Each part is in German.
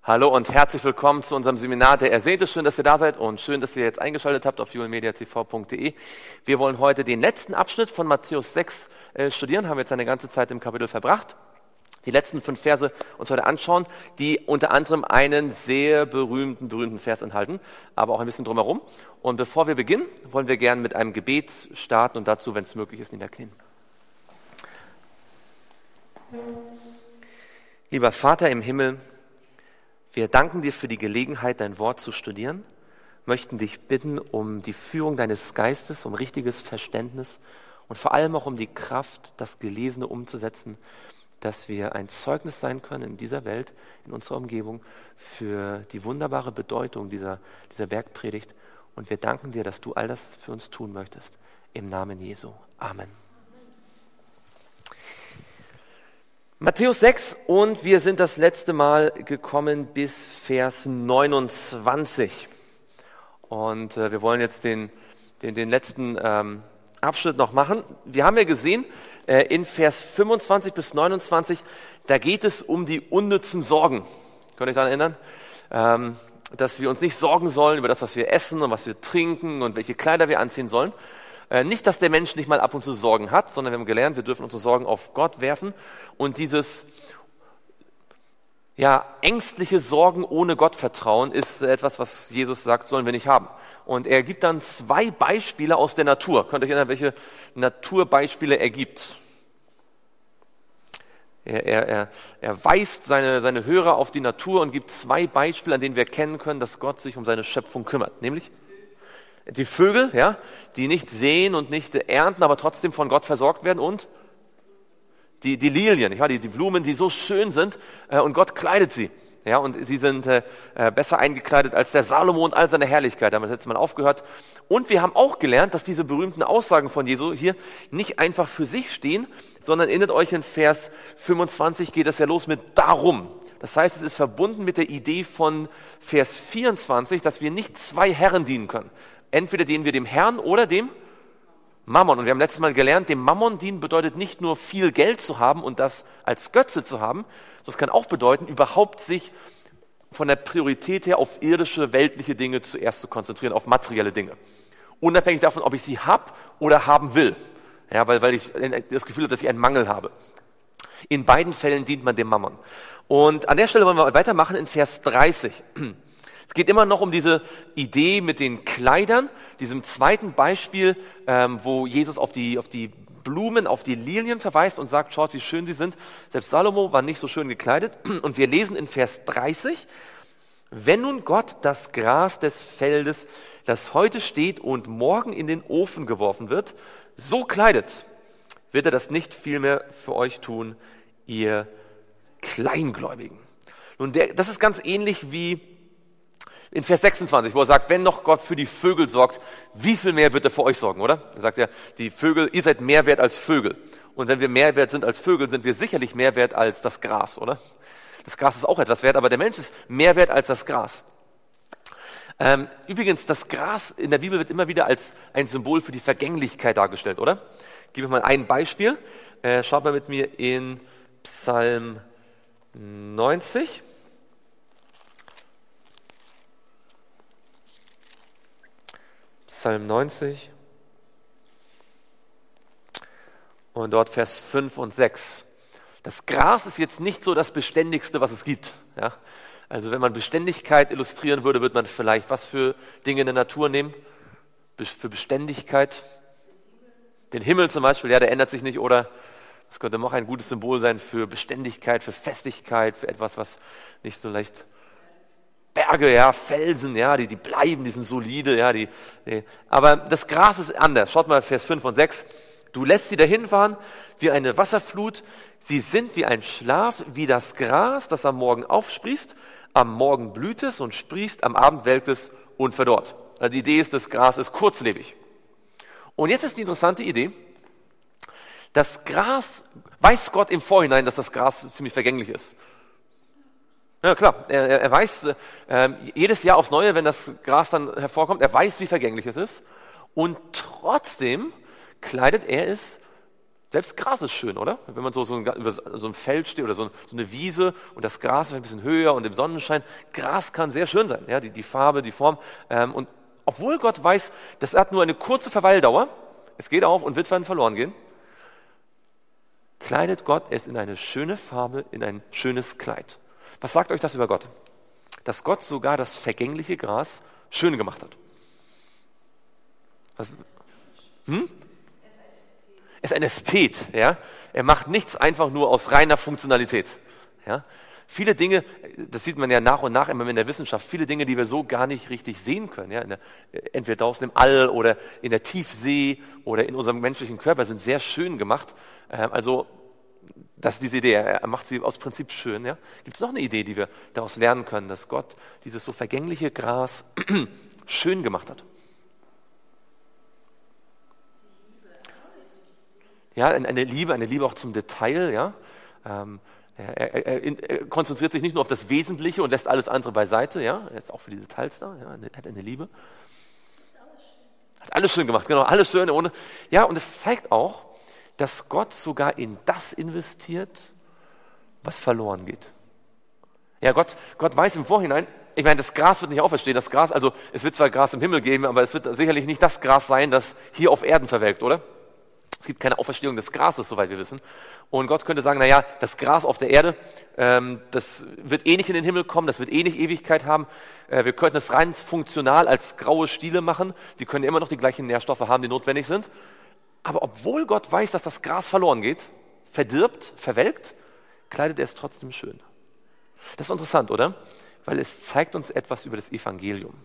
Hallo und herzlich willkommen zu unserem Seminar der Ersehnte. Schön, dass ihr da seid und schön, dass ihr jetzt eingeschaltet habt auf julmediatv.de. Wir wollen heute den letzten Abschnitt von Matthäus 6 studieren, haben jetzt eine ganze Zeit im Kapitel verbracht. Die letzten 5 Verse uns heute anschauen, die unter anderem einen sehr berühmten Vers enthalten, aber auch ein bisschen drumherum. Und bevor wir beginnen, wollen wir gerne mit einem Gebet starten und dazu, wenn es möglich ist, niederknien. Lieber Vater im Himmel, wir danken dir für die Gelegenheit, dein Wort zu studieren, möchten dich bitten um die Führung deines Geistes, um richtiges Verständnis und vor allem auch um die Kraft, das Gelesene umzusetzen, dass wir ein Zeugnis sein können in dieser Welt, in unserer Umgebung, für die wunderbare Bedeutung dieser Bergpredigt. Und wir danken dir, dass du all das für uns tun möchtest. Im Namen Jesu. Amen. Matthäus 6 und wir sind das letzte Mal gekommen bis Vers 29. Und wir wollen jetzt den letzten Abschnitt noch machen. Wir haben ja gesehen, in Vers 25 bis 29, da geht es um die unnützen Sorgen. Könnt ihr euch daran erinnern? Dass wir uns nicht sorgen sollen über das, was wir essen und was wir trinken und welche Kleider wir anziehen sollen. Nicht, dass der Mensch nicht mal ab und zu Sorgen hat, sondern wir haben gelernt, wir dürfen unsere Sorgen auf Gott werfen. Und dieses ängstliche Sorgen ohne Gottvertrauen ist etwas, was Jesus sagt, sollen wir nicht haben. Und er gibt dann 2 Beispiele aus der Natur. Könnt ihr euch erinnern, welche Naturbeispiele er gibt? Er weist seine Hörer auf die Natur und gibt 2 Beispiele, an denen wir erkennen können, dass Gott sich um seine Schöpfung kümmert. Nämlich die Vögel, die nicht säen und nicht ernten, aber trotzdem von Gott versorgt werden, und die Lilien, die Blumen, die so schön sind, und Gott kleidet sie. Ja, und sie sind besser eingekleidet als der Salomo und all seine Herrlichkeit. Da haben wir das letzte Mal aufgehört. Und wir haben auch gelernt, dass diese berühmten Aussagen von Jesu hier nicht einfach für sich stehen, sondern erinnert euch, in Vers 25 geht es ja los mit darum. Das heißt, es ist verbunden mit der Idee von Vers 24, dass wir nicht 2 Herren dienen können. Entweder dienen wir dem Herrn oder dem Mammon. Und wir haben letztes Mal gelernt, dem Mammon dienen bedeutet nicht nur viel Geld zu haben und das als Götze zu haben, sondern es kann auch bedeuten, überhaupt sich von der Priorität her auf irdische, weltliche Dinge zuerst zu konzentrieren, auf materielle Dinge. Unabhängig davon, ob ich sie habe oder haben will. Ja, weil ich das Gefühl habe, dass ich einen Mangel habe. In beiden Fällen dient man dem Mammon. Und an der Stelle wollen wir weitermachen in Vers 30. Es geht immer noch um diese Idee mit den Kleidern, diesem zweiten Beispiel, wo Jesus auf die Blumen, auf die Lilien verweist und sagt, schaut, wie schön sie sind. Selbst Salomo war nicht so schön gekleidet. Und wir lesen in Vers 30, wenn nun Gott das Gras des Feldes, das heute steht und morgen in den Ofen geworfen wird, so kleidet, wird er das nicht vielmehr für euch tun, ihr Kleingläubigen. Nun, das ist ganz ähnlich wie in Vers 26, wo er sagt, wenn noch Gott für die Vögel sorgt, wie viel mehr wird er für euch sorgen, oder? Er sagt ja, die Vögel, ihr seid mehr wert als Vögel. Und wenn wir mehr wert sind als Vögel, sind wir sicherlich mehr wert als das Gras, oder? Das Gras ist auch etwas wert, aber der Mensch ist mehr wert als das Gras. Übrigens, das Gras in der Bibel wird immer wieder als ein Symbol für die Vergänglichkeit dargestellt, oder? Ich gebe mal ein Beispiel. Schaut mal mit mir in Psalm 90. Psalm 90 und dort Vers 5 und 6. Das Gras ist jetzt nicht so das Beständigste, was es gibt. Ja? Also wenn man Beständigkeit illustrieren würde, würde man vielleicht was für Dinge in der Natur nehmen? Für Beständigkeit? Den Himmel zum Beispiel, der ändert sich nicht. Oder das könnte noch ein gutes Symbol sein für Beständigkeit, für Festigkeit, für etwas, was nicht so leicht... Berge, Felsen, die bleiben, die sind solide, aber das Gras ist anders. Schaut mal Vers 5 und 6. Du lässt sie dahin fahren wie eine Wasserflut. Sie sind wie ein Schlaf, wie das Gras, das am Morgen aufsprießt. Am Morgen blüht es und sprießt, am Abend welkt es und verdorrt. Also die Idee ist, das Gras ist kurzlebig. Und jetzt ist die interessante Idee, das Gras, weiß Gott im Vorhinein, dass das Gras ziemlich vergänglich ist. Ja klar, er weiß jedes Jahr aufs Neue, wenn das Gras dann hervorkommt, er weiß, wie vergänglich es ist. Und trotzdem kleidet er es Selbst Gras ist schön, oder? Wenn man über so ein Feld steht oder so eine Wiese und das Gras ist ein bisschen höher und im Sonnenschein, Gras kann sehr schön sein, ja, die Farbe, die Form. Und obwohl Gott weiß, das hat nur eine kurze Verweildauer, es geht auf und wird dann verloren gehen, kleidet Gott es in eine schöne Farbe, in ein schönes Kleid. Was sagt euch das über Gott? Dass Gott sogar das vergängliche Gras schön gemacht hat. Was? Er ist ein Ästhet, ja. Er macht nichts einfach nur aus reiner Funktionalität, ja. Viele Dinge, das sieht man ja nach und nach immer in der Wissenschaft, viele Dinge, die wir so gar nicht richtig sehen können, ja, entweder draußen im All oder in der Tiefsee oder in unserem menschlichen Körper, sind sehr schön gemacht. Also, das ist diese Idee, er macht sie aus Prinzip schön. Ja. Gibt es noch eine Idee, die wir daraus lernen können, dass Gott dieses so vergängliche Gras schön gemacht hat? Ja, eine Liebe auch zum Detail, ja. Er konzentriert sich nicht nur auf das Wesentliche und lässt alles andere beiseite, ja. Er ist auch für die Details da, ja. Er hat eine Liebe. Hat alles schön gemacht, genau, alles schön ohne. Ja, und es zeigt auch, dass Gott sogar in das investiert, was verloren geht. Ja, Gott weiß im Vorhinein, ich meine, das Gras wird nicht auferstehen, das Gras, also es wird zwar Gras im Himmel geben, aber es wird sicherlich nicht das Gras sein, das hier auf Erden verwelkt, oder? Es gibt keine Auferstehung des Grases, soweit wir wissen. Und Gott könnte sagen, naja, das Gras auf der Erde, das wird eh nicht in den Himmel kommen, das wird eh nicht Ewigkeit haben. Wir könnten es rein funktional als graue Stiele machen. Die können immer noch die gleichen Nährstoffe haben, die notwendig sind. Aber obwohl Gott weiß, dass das Gras verloren geht, verdirbt, verwelkt, kleidet er es trotzdem schön. Das ist interessant, oder? Weil es zeigt uns etwas über das Evangelium.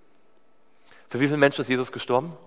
Für wie viele Menschen ist Jesus gestorben?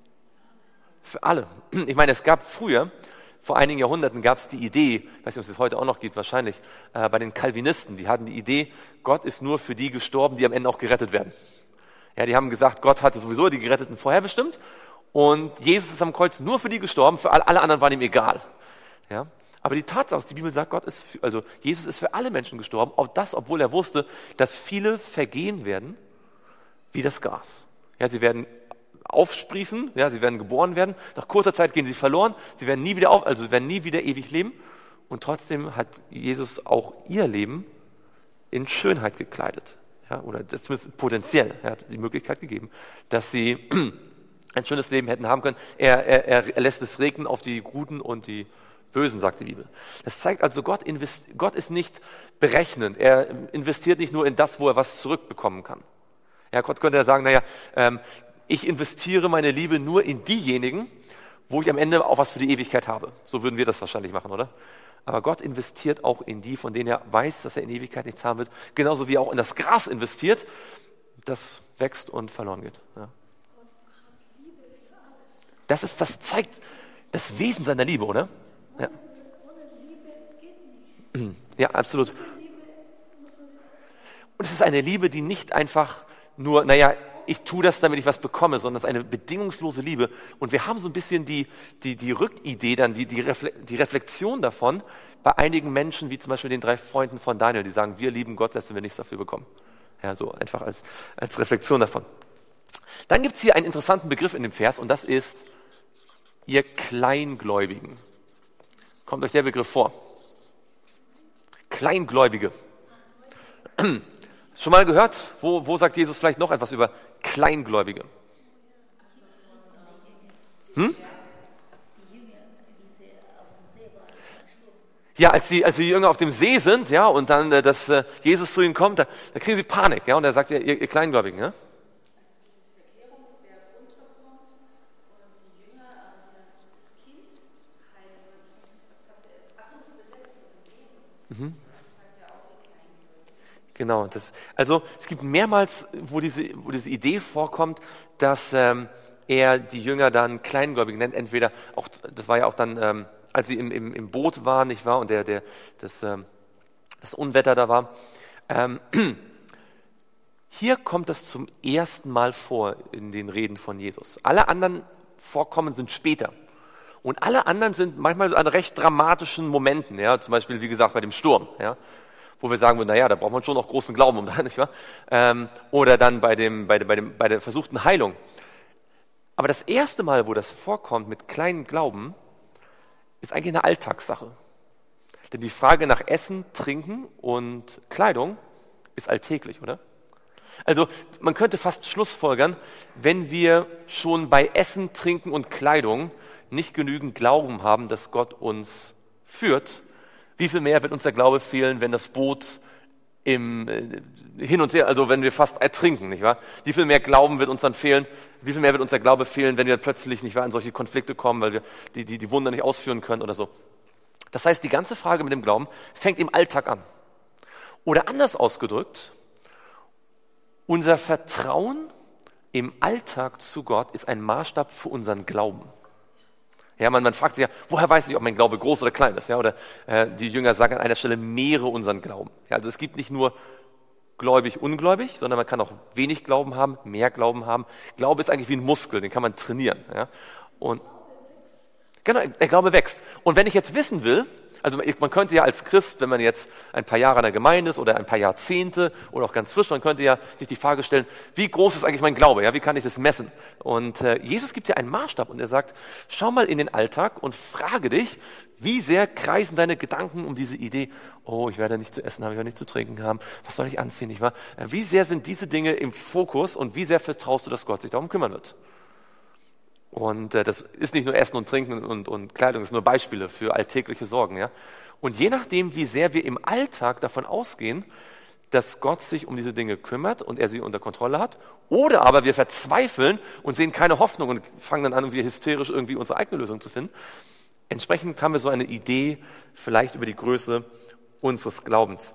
Für alle. Ich meine, es gab früher, vor einigen Jahrhunderten gab es die Idee, ich weiß nicht, ob es es heute auch noch gibt, wahrscheinlich, bei den Calvinisten, die hatten die Idee, Gott ist nur für die gestorben, die am Ende auch gerettet werden. Ja, die haben gesagt, Gott hatte sowieso die Geretteten vorher bestimmt und Jesus ist am Kreuz nur für die gestorben, für alle anderen waren ihm egal. Ja, aber die Tatsache ist, die Bibel sagt, Jesus ist für alle Menschen gestorben, obwohl er wusste, dass viele vergehen werden wie das Gras. Ja, sie werden aufsprießen, ja, sie werden geboren werden, nach kurzer Zeit gehen sie verloren, sie werden nie wieder ewig leben und trotzdem hat Jesus auch ihr Leben in Schönheit gekleidet, ja, oder das zumindest potenziell, er hat die Möglichkeit gegeben, dass sie ein schönes Leben hätten haben können. Er lässt es regnen auf die Guten und die Bösen, sagt die Bibel. Das zeigt also, Gott ist nicht berechnend, er investiert nicht nur in das, wo er was zurückbekommen kann. Ja, Gott könnte ja sagen, naja, ich investiere meine Liebe nur in diejenigen, wo ich am Ende auch was für die Ewigkeit habe. So würden wir das wahrscheinlich machen, oder? Aber Gott investiert auch in die, von denen er weiß, dass er in Ewigkeit nichts haben wird. Genauso wie er auch in das Gras investiert, das wächst und verloren geht. Ja. Das zeigt das Wesen seiner Liebe, oder? Ja, ja, absolut. Und es ist eine Liebe, die nicht einfach nur, naja, ich tue das, damit ich was bekomme, sondern es ist eine bedingungslose Liebe. Und wir haben so ein bisschen die Rückidee, dann die Reflexion davon bei einigen Menschen, wie zum Beispiel den 3 Freunden von Daniel, die sagen, wir lieben Gott, dass wir nichts dafür bekommen. Ja, so einfach als Reflexion davon. Dann gibt es hier einen interessanten Begriff in dem Vers und das ist, ihr Kleingläubigen. Kommt euch der Begriff vor? Kleingläubige. Schon mal gehört? Wo sagt Jesus vielleicht noch etwas über Kleingläubige? Ja, als die Jünger auf dem See sind, ja, und dann, dass Jesus zu ihnen kommt, da kriegen sie Panik, ja, und er sagt, ihr Kleingläubigen, ja. Genau, also es gibt mehrmals, wo diese Idee vorkommt, dass er die Jünger dann Kleingläubige nennt. Entweder auch, das war ja auch dann, als sie im Boot waren, nicht wahr, und das Unwetter da war. Hier kommt das zum ersten Mal vor in den Reden von Jesus. Alle anderen Vorkommen sind später. Und alle anderen sind manchmal so an recht dramatischen Momenten, ja, zum Beispiel, wie gesagt, bei dem Sturm, ja, wo wir sagen würden, naja, da braucht man schon noch großen Glauben, um da, nicht wahr? Oder dann bei der versuchten Heilung. Aber das erste Mal, wo das vorkommt mit kleinem Glauben, ist eigentlich eine Alltagssache. Denn die Frage nach Essen, Trinken und Kleidung ist alltäglich, oder? Also man könnte fast schlussfolgern, wenn wir schon bei Essen, Trinken und Kleidung nicht genügend Glauben haben, dass Gott uns führt, wie viel mehr wird uns der Glaube fehlen, wenn das Boot hin und her, also wenn wir fast ertrinken, nicht wahr? Wie viel mehr Glauben wird uns dann fehlen? Wie viel mehr wird uns der Glaube fehlen, wenn wir plötzlich nicht wahr, in solche Konflikte kommen, weil wir die Wunder nicht ausführen können oder so? Das heißt, die ganze Frage mit dem Glauben fängt im Alltag an. Oder anders ausgedrückt, unser Vertrauen im Alltag zu Gott ist ein Maßstab für unseren Glauben. Ja, man fragt sich ja, woher weiß ich, ob mein Glaube groß oder klein ist? Ja, oder die Jünger sagen an einer Stelle, mehre unseren Glauben. Ja, also es gibt nicht nur gläubig, ungläubig, sondern man kann auch wenig Glauben haben, mehr Glauben haben. Glaube ist eigentlich wie ein Muskel, den kann man trainieren. Ja? Und genau, der Glaube wächst. Und wenn ich jetzt wissen will, also man könnte ja als Christ, wenn man jetzt ein paar Jahre in der Gemeinde ist oder ein paar Jahrzehnte oder auch ganz frisch, man könnte ja sich die Frage stellen, wie groß ist eigentlich mein Glaube? Ja, wie kann ich das messen? Und Jesus gibt ja einen Maßstab und er sagt, schau mal in den Alltag und frage dich, wie sehr kreisen deine Gedanken um diese Idee, oh, ich werde nicht zu essen haben, ich werde nicht zu trinken haben, was soll ich anziehen, nicht wahr? Wie sehr sind diese Dinge im Fokus und wie sehr vertraust du, dass Gott sich darum kümmern wird? Und das ist nicht nur Essen und Trinken und Kleidung, das sind nur Beispiele für alltägliche Sorgen. Ja? Und je nachdem, wie sehr wir im Alltag davon ausgehen, dass Gott sich um diese Dinge kümmert und er sie unter Kontrolle hat, oder aber wir verzweifeln und sehen keine Hoffnung und fangen dann an, irgendwie hysterisch irgendwie unsere eigene Lösung zu finden, entsprechend haben wir so eine Idee vielleicht über die Größe unseres Glaubens.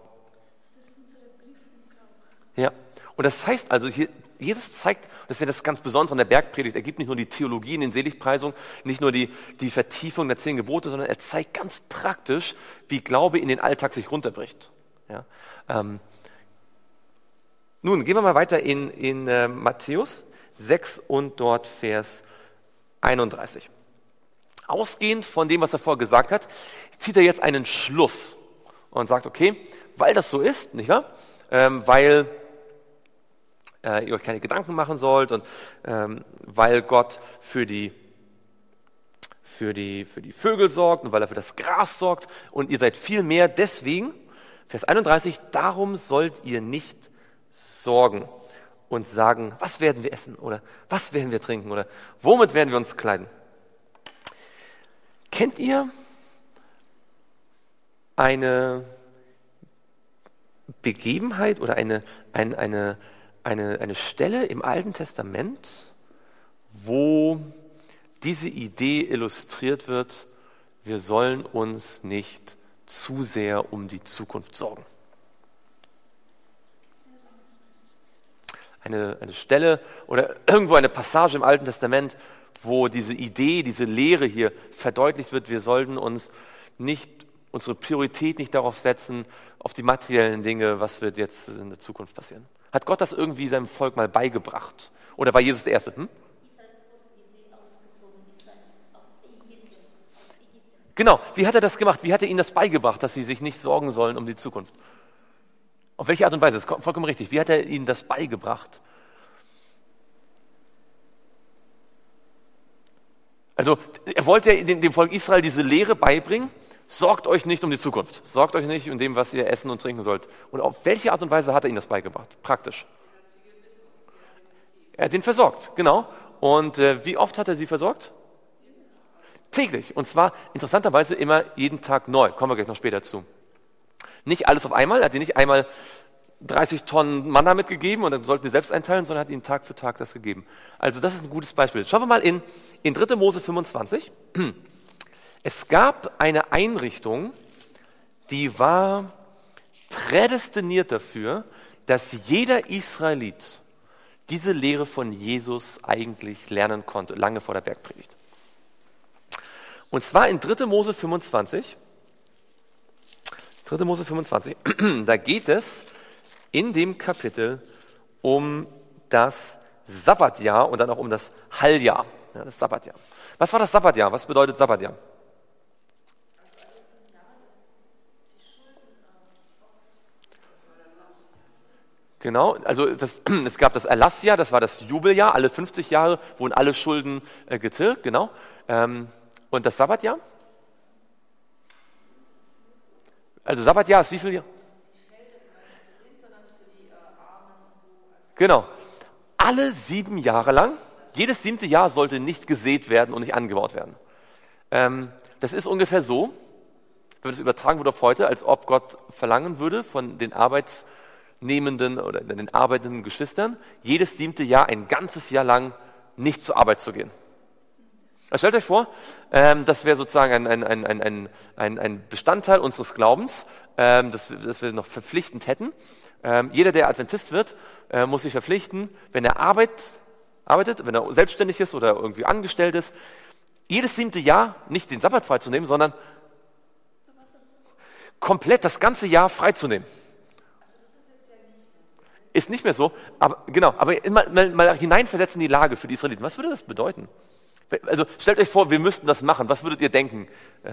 Ja, und das heißt also, hier, Jesus zeigt, das ist ja das ganz Besondere an der Bergpredigt, er gibt nicht nur die Theologie in den Seligpreisungen, nicht nur die Vertiefung der 10 Gebote, sondern er zeigt ganz praktisch, wie Glaube in den Alltag sich runterbricht. Ja? Nun, gehen wir mal weiter in Matthäus 6 und dort Vers 31. Ausgehend von dem, was er vorher gesagt hat, zieht er jetzt einen Schluss und sagt, okay, weil das so ist, nicht wahr? Weil ihr euch keine Gedanken machen sollt und weil Gott für die Vögel sorgt und weil er für das Gras sorgt und ihr seid viel mehr. Deswegen, Vers 31, darum sollt ihr nicht sorgen und sagen, was werden wir essen oder was werden wir trinken oder womit werden wir uns kleiden. Kennt ihr eine Begebenheit oder eine Stelle im Alten Testament, wo diese Idee illustriert wird, wir sollen uns nicht zu sehr um die Zukunft sorgen? Eine Stelle oder irgendwo eine Passage im Alten Testament, wo diese Idee, diese Lehre hier verdeutlicht wird, wir sollten uns nicht, unsere Priorität nicht darauf setzen, auf die materiellen Dinge, was wird jetzt in der Zukunft passieren. Hat Gott das irgendwie seinem Volk mal beigebracht? Oder war Jesus der Erste? Genau, wie hat er das gemacht? Wie hat er ihnen das beigebracht, dass sie sich nicht sorgen sollen um die Zukunft? Auf welche Art und Weise? Das ist vollkommen richtig. Wie hat er ihnen das beigebracht? Also er wollte ja dem Volk Israel diese Lehre beibringen, sorgt euch nicht um die Zukunft, sorgt euch nicht um dem, was ihr essen und trinken sollt. Und auf welche Art und Weise hat er ihnen das beigebracht? Praktisch. Er hat ihn versorgt, genau. Und wie oft hat er sie versorgt? Täglich. Und zwar interessanterweise immer jeden Tag neu. Kommen wir gleich noch später zu. Nicht alles auf einmal, er hat ihnen nicht einmal 30 Tonnen Manna mitgegeben und dann sollten die selbst einteilen, sondern hat ihnen Tag für Tag das gegeben. Also das ist ein gutes Beispiel. Schauen wir mal in 3. Mose 25. Es gab eine Einrichtung, die war prädestiniert dafür, dass jeder Israelit diese Lehre von Jesus eigentlich lernen konnte, lange vor der Bergpredigt. Und zwar in 3. Mose 25. 3. Mose 25. Da geht es in dem Kapitel um das Sabbatjahr und dann auch um das Halljahr. Ja, das Sabbatjahr. Was war das Sabbatjahr? Was bedeutet Sabbatjahr? Genau, also es gab das Erlassjahr, das war das Jubeljahr, alle 50 Jahre wurden alle Schulden getilgt, genau. Und das Sabbatjahr? Also Sabbatjahr ist wie viel Jahr? Genau. Alle 7 Jahre lang, jedes 7. Jahr sollte nicht gesät werden und nicht angebaut werden. Das ist ungefähr so, wenn das übertragen wird auf heute, als ob Gott verlangen würde von den arbeitsnehmenden oder den arbeitenden Geschwistern, jedes 7. Jahr ein ganzes Jahr lang nicht zur Arbeit zu gehen. Also stellt euch vor, das wäre sozusagen ein Bestandteil unseres Glaubens, das wir noch verpflichtend hätten. Jeder, der Adventist wird, muss sich verpflichten, wenn er arbeitet, wenn er selbstständig ist oder irgendwie angestellt ist, jedes 7. Jahr nicht den Sabbat freizunehmen, sondern komplett das ganze Jahr freizunehmen. Ist nicht mehr so, aber genau, aber mal hineinversetzen in die Lage für die Israeliten. Was würde das bedeuten? Also stellt euch vor, wir müssten das machen. Was würdet ihr denken?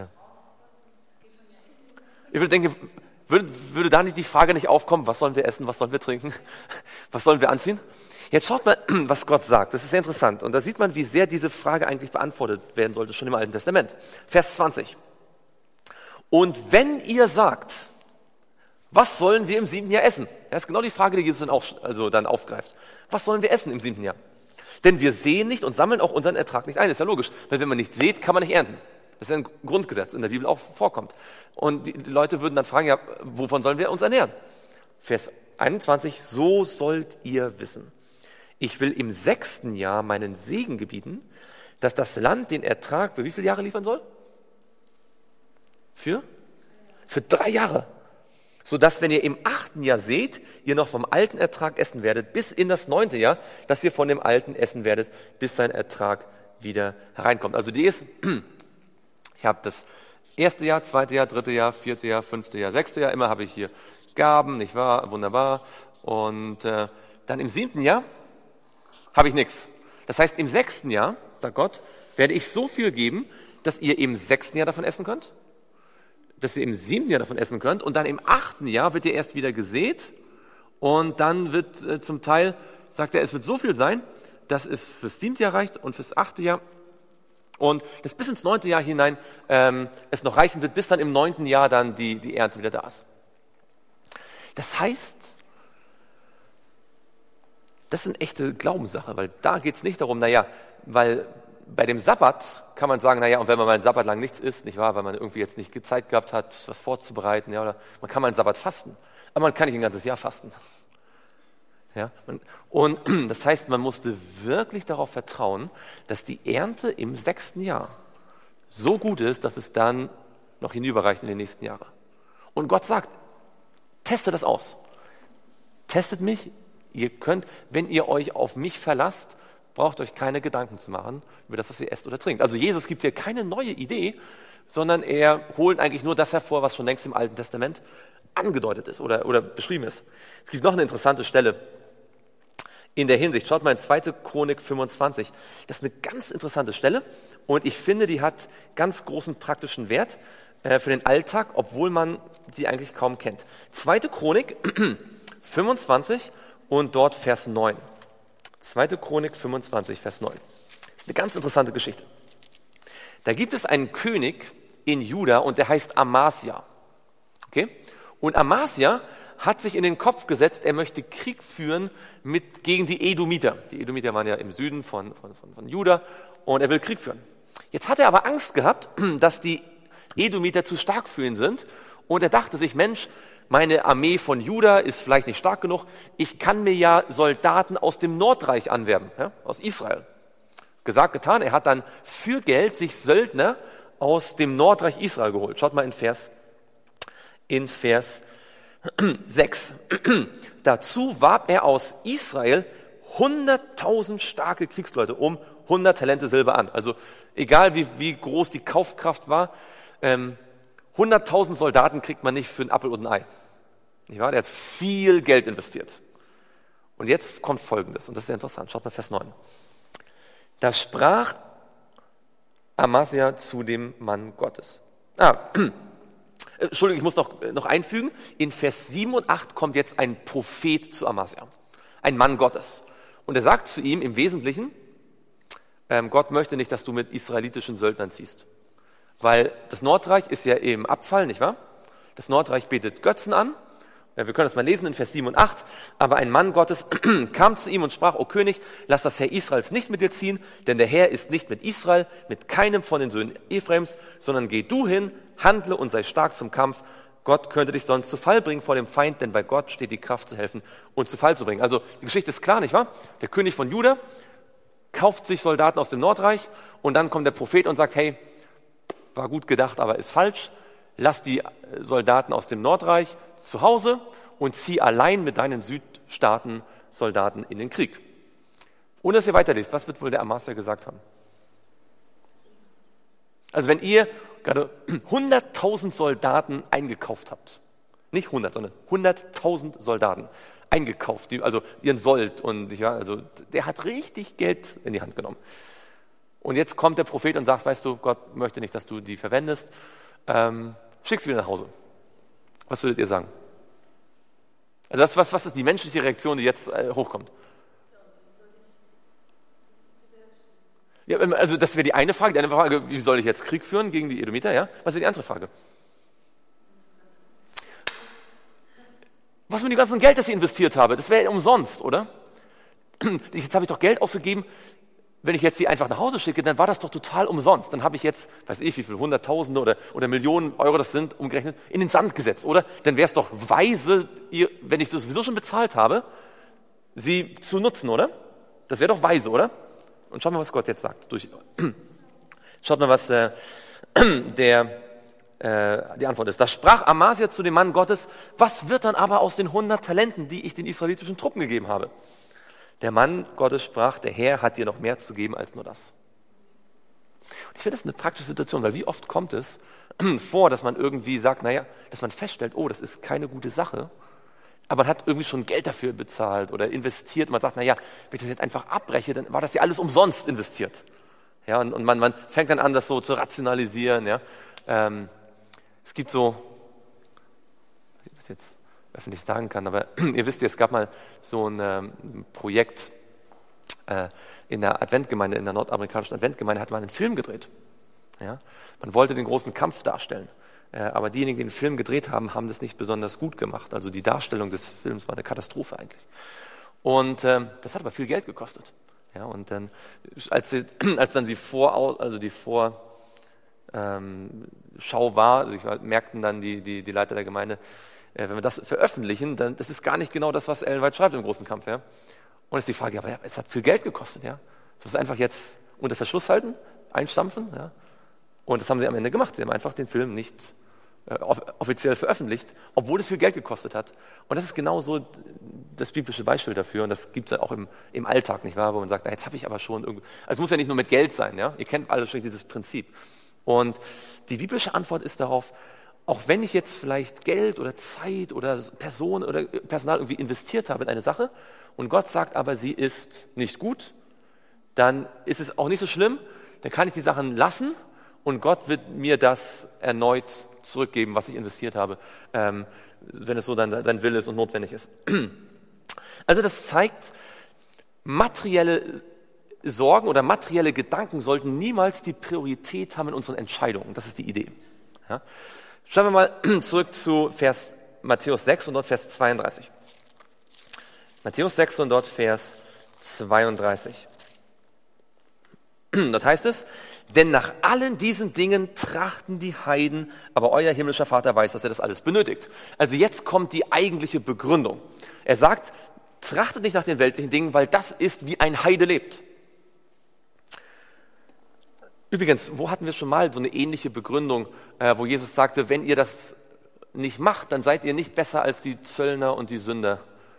Ihr würdet denken, würde da nicht die Frage nicht aufkommen, was sollen wir essen, was sollen wir trinken, was sollen wir anziehen? Jetzt schaut mal, was Gott sagt. Das ist sehr interessant. Und da sieht man, wie sehr diese Frage eigentlich beantwortet werden sollte, schon im Alten Testament. Vers 20. Und wenn ihr sagt, was sollen wir im 7. Jahr essen? Das ist genau die Frage, die Jesus dann aufgreift. Was sollen wir essen im 7. Jahr? Denn wir säen nicht und sammeln auch unseren Ertrag nicht ein. Das ist ja logisch. Weil wenn man nicht sät, kann man nicht ernten. Das ist ja ein Grundgesetz, in der Bibel auch vorkommt. Und die Leute würden dann fragen, ja, wovon sollen wir uns ernähren? Vers 21, so sollt ihr wissen. Ich will im 6. Jahr meinen Segen gebieten, dass das Land den Ertrag für wie viele Jahre liefern soll? Für 3 Jahre. Sodass, wenn ihr im 8. Jahr seht, ihr noch vom alten Ertrag essen werdet, bis in das 9. Jahr, dass ihr von dem alten essen werdet, bis sein Ertrag wieder hereinkommt. Also ich habe das 1. Jahr, 2. Jahr, 3. Jahr, 4. Jahr, 5. Jahr, 6. Jahr, immer habe ich hier Gaben, nicht wahr? Wunderbar. Und dann im 7. Jahr habe ich nichts. Das heißt, im 6. Jahr, sagt Gott, werde ich so viel geben, dass ihr im 6. Jahr davon essen könnt, dass ihr im 7. Jahr davon essen könnt und dann im 8. Jahr wird ihr erst wieder gesät und dann wird zum Teil, sagt er, es wird so viel sein, dass es fürs 7. Jahr reicht und fürs 8. Jahr und das bis ins 9. Jahr hinein es noch reichen wird, bis dann im 9. Jahr dann die Ernte wieder da ist. Das heißt, das ist eine echte Glaubenssache, weil da geht es nicht darum, weil bei dem Sabbat kann man sagen, und wenn man mal einen Sabbat lang nichts isst, nicht wahr, weil man irgendwie jetzt nicht Zeit gehabt hat, was vorzubereiten, ja, oder man kann mal einen Sabbat fasten, aber man kann nicht ein ganzes Jahr fasten. Ja, und das heißt, man musste wirklich darauf vertrauen, dass die Ernte im 6. Jahr so gut ist, dass es dann noch hinüberreicht in die nächsten Jahre. Und Gott sagt, testet das aus. Testet mich, ihr könnt, wenn ihr euch auf mich verlasst, braucht euch keine Gedanken zu machen über das, was ihr esst oder trinkt. Also Jesus gibt hier keine neue Idee, sondern er holt eigentlich nur das hervor, was schon längst im Alten Testament angedeutet ist oder beschrieben ist. Es gibt noch eine interessante Stelle in der Hinsicht. Schaut mal in 2. Chronik 25. Das ist eine ganz interessante Stelle und ich finde, die hat ganz großen praktischen Wert für den Alltag, obwohl man die eigentlich kaum kennt. 2. Chronik 25 und dort Vers 9. 2. Chronik 25, Vers 9. Das ist eine ganz interessante Geschichte. Da gibt es einen König in Juda und der heißt Amasia. Okay? Und Amasia hat sich in den Kopf gesetzt, er möchte Krieg führen gegen die Edomiter. Die Edomiter waren ja im Süden von Juda und er will Krieg führen. Jetzt hat er aber Angst gehabt, dass die Edomiter zu stark für ihn sind und er dachte sich, Mensch, meine Armee von Juda ist vielleicht nicht stark genug. Ich kann mir ja Soldaten aus dem Nordreich anwerben, ja, aus Israel. Gesagt, getan. Er hat dann für Geld sich Söldner aus dem Nordreich Israel geholt. Schaut mal in Vers 6. Dazu warb er aus Israel 100.000 starke Kriegsleute um 100 Talente Silber an. Also egal wie groß die Kaufkraft war, 100.000 Soldaten kriegt man nicht für einen Apfel und ein Ei. Nicht wahr? Der hat viel Geld investiert. Und jetzt kommt Folgendes, und das ist sehr interessant. Schaut mal Vers 9. Da sprach Amasia zu dem Mann Gottes. Entschuldigung, ich muss noch einfügen. In Vers 7 und 8 kommt jetzt ein Prophet zu Amasia. Ein Mann Gottes. Und er sagt zu ihm im Wesentlichen, Gott möchte nicht, dass du mit israelitischen Söldnern ziehst. Weil das Nordreich ist ja im Abfall, nicht wahr? Das Nordreich betet Götzen an. Ja, wir können das mal lesen in Vers 7 und 8. Aber ein Mann Gottes kam zu ihm und sprach, O König, lass das Heer Israels nicht mit dir ziehen, denn der Herr ist nicht mit Israel, mit keinem von den Söhnen Ephraims, sondern geh du hin, handle und sei stark zum Kampf. Gott könnte dich sonst zu Fall bringen vor dem Feind, denn bei Gott steht die Kraft zu helfen und zu Fall zu bringen. Also die Geschichte ist klar, nicht wahr? Der König von Juda kauft sich Soldaten aus dem Nordreich und dann kommt der Prophet und sagt, hey, war gut gedacht, aber ist falsch. Lass die Soldaten aus dem Nordreich zu Hause und zieh allein mit deinen Südstaaten Soldaten in den Krieg. Ohne dass ihr weiterlest, was wird wohl der Amasa gesagt haben? Also wenn ihr gerade 100.000 Soldaten eingekauft habt, nicht 100, sondern 100.000 Soldaten eingekauft, also ihren Sold und also der hat richtig Geld in die Hand genommen. Und jetzt kommt der Prophet und sagt, weißt du, Gott möchte nicht, dass du die verwendest, schick sie wieder nach Hause. Was würdet ihr sagen? Also was ist die menschliche Reaktion, die jetzt hochkommt? Ja, also das wäre die eine Frage. Die andere Frage, wie soll ich jetzt Krieg führen gegen die Edomiter? Ja? Was wäre die andere Frage? Was mit dem ganzen Geld, das ich investiert habe? Das wäre umsonst, oder? Jetzt habe ich doch Geld ausgegeben. Wenn ich jetzt die einfach nach Hause schicke, dann war das doch total umsonst. Dann habe ich jetzt, weiß ich wie viel, Hunderttausende oder Millionen Euro das sind, umgerechnet, in den Sand gesetzt, oder? Dann wäre es doch weise, wenn ich sie sowieso schon bezahlt habe, sie zu nutzen, oder? Das wäre doch weise, oder? Und schaut mal, was Gott jetzt sagt. Schaut mal, was die Antwort ist. Da sprach Amasia zu dem Mann Gottes, was wird dann aber aus den 100 Talenten, die ich den israelitischen Truppen gegeben habe? Der Mann Gottes sprach, der Herr hat dir noch mehr zu geben als nur das. Und ich finde das eine praktische Situation, weil wie oft kommt es vor, dass man irgendwie sagt, dass man feststellt, oh, das ist keine gute Sache, aber man hat irgendwie schon Geld dafür bezahlt oder investiert und man sagt, wenn ich das jetzt einfach abbreche, dann war das ja alles umsonst investiert. Ja, und man fängt dann an, das so zu rationalisieren. Ja. Es gibt so, ich weiß nicht, ob ich das jetzt öffentlich sagen kann, aber ihr wisst ja, es gab mal so ein Projekt in der Adventgemeinde, in der nordamerikanischen Adventgemeinde, hat man einen Film gedreht. Ja? Man wollte den großen Kampf darstellen, aber diejenigen, die den Film gedreht haben, haben das nicht besonders gut gemacht. Also die Darstellung des Films war eine Katastrophe eigentlich. Und das hat aber viel Geld gekostet. Ja? Und dann, als dann die Vorschau war, also merkten dann die Leiter der Gemeinde, wenn wir das veröffentlichen, dann das ist gar nicht genau das, was Ellen White schreibt im großen Kampf. Ja? Und ist die Frage, aber es hat viel Geld gekostet. Ja? Soll es einfach jetzt unter Verschluss halten, einstampfen? Ja? Und das haben sie am Ende gemacht. Sie haben einfach den Film nicht offiziell veröffentlicht, obwohl es viel Geld gekostet hat. Und das ist genau so das biblische Beispiel dafür. Und das gibt es ja auch im Alltag, nicht wahr? Wo man sagt, jetzt habe ich aber schon irgendwie... Also es muss ja nicht nur mit Geld sein. Ja? Ihr kennt alle schon dieses Prinzip. Und die biblische Antwort ist darauf, auch wenn ich jetzt vielleicht Geld oder Zeit oder Personal irgendwie investiert habe in eine Sache und Gott sagt aber, sie ist nicht gut, dann ist es auch nicht so schlimm, dann kann ich die Sachen lassen und Gott wird mir das erneut zurückgeben, was ich investiert habe, wenn es so dann will ist und notwendig ist. Also das zeigt, materielle Sorgen oder materielle Gedanken sollten niemals die Priorität haben in unseren Entscheidungen. Das ist die Idee. Ja? Schauen wir mal zurück zu Matthäus 6 und dort Vers 32. Matthäus 6 und dort Vers 32. Dort heißt es, denn nach allen diesen Dingen trachten die Heiden, aber euer himmlischer Vater weiß, dass er das alles benötigt. Also jetzt kommt die eigentliche Begründung. Er sagt, trachtet nicht nach den weltlichen Dingen, weil das ist, wie ein Heide lebt. Übrigens, wo hatten wir schon mal so eine ähnliche Begründung, wo Jesus sagte, wenn ihr das nicht macht, dann seid ihr nicht besser als die Zöllner und die Sünder.